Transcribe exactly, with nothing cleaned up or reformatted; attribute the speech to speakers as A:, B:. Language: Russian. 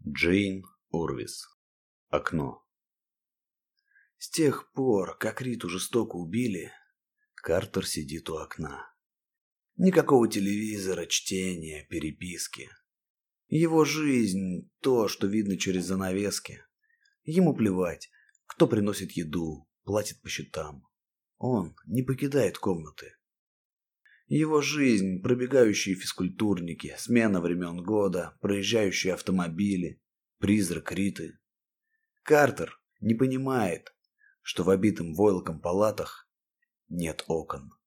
A: Джейн Орвис. Окно. С тех пор, как Риту жестоко убили, Картер сидит у окна. Никакого телевизора, чтения, переписки. Его жизнь – то, что видно через занавески. Ему плевать, кто приносит еду, платит по счетам. Он не покидает комнаты. Его жизнь – пробегающие физкультурники, смена времен года, проезжающие автомобили, призрак Риты. Картер не понимает, что в обитым войлоком палатах нет окон.